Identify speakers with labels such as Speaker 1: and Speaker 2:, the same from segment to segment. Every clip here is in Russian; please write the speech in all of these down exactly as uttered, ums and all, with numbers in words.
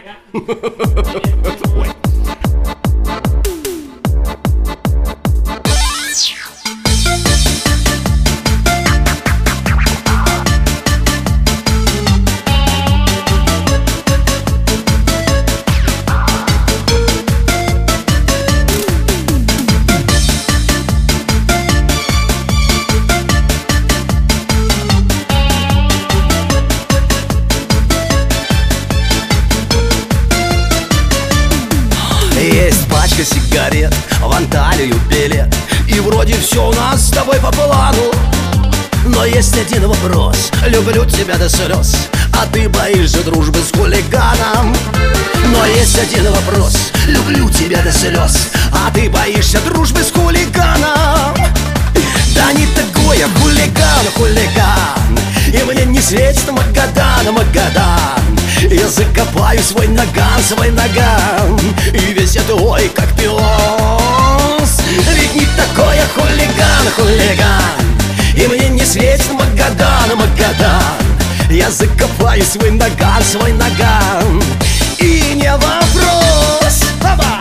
Speaker 1: Ой.
Speaker 2: Есть пачка сигарет, в Анталию билет, и вроде все у нас с тобой по плану. Но есть один вопрос: люблю тебя до слез, а ты боишься дружбы с хулиганом. Но есть один вопрос: люблю тебя до слез, а ты боишься дружбы с хулиганом. Да не такой я хулиган, хулиган, и мне не светит Магадан, Магадан. Я закопаю свой наган, свой наган, и весь я твой, как пес. Ведь не такой я хулиган, хулиган, и мне не светит Магадан, Магадан. Я закопаю свой наган, свой наган, и не вопрос. Оба!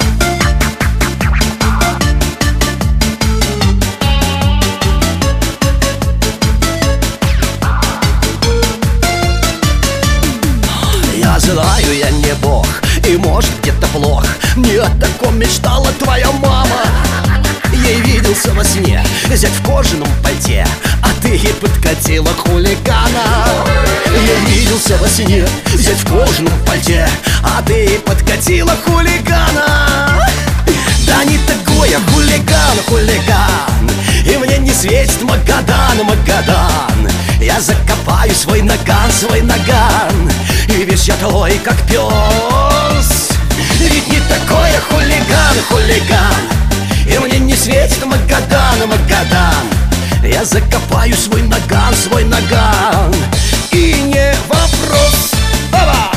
Speaker 2: Я знаю, я не бог, и может где-то плох. Не о таком мечтала твоя мама. Ей виделся во сне зять в кожаном пальте, а ты ей подкатила хулигана. Ей виделся во сне зять в кожаном пальте, а ты ей подкатила хулигана. Да не такой я хулиган, хулиган, и мне не светит Магадан, Магадан. Я закопаю свой наган, свой наган, и весь я твой, как пес. Ведь не такой я хулиган, хулиган, и мне не светит Магадан, Магадан. Я закопаю свой наган, свой наган, и не вопрос. Оба!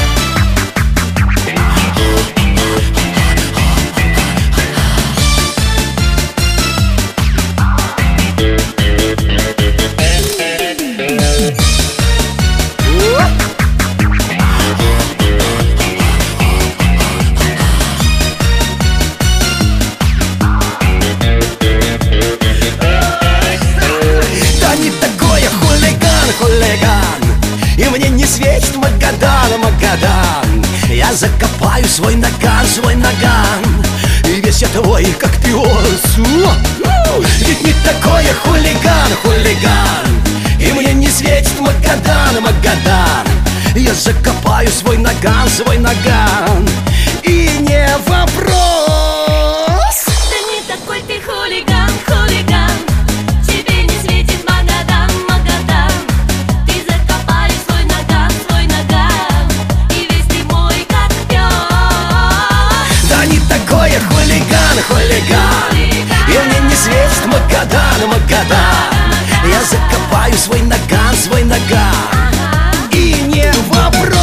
Speaker 2: И мне не светит Магадан, Магадан. Я закопаю свой наган, свой наган, и весь я твой, как пес. Ведь не такой я хулиган, хулиган, и мне не светит Магадан, Магадан. Я закопаю свой наган, свой наган, и не вопрос.
Speaker 3: Да не такой ты хулиган, хулиган, тебе не светит Магадан, Магадан. Ты закопали свой наган, свой наган, и весь ты мой, как пес.
Speaker 2: Да не такой я хулиган, хулиган, и мне не светит Магадан, Магадан. Я закопаю свой наган, свой наган, и не вопрос.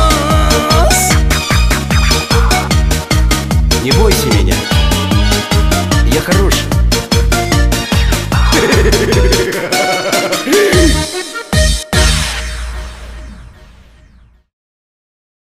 Speaker 2: Не бойся меня, я хороший.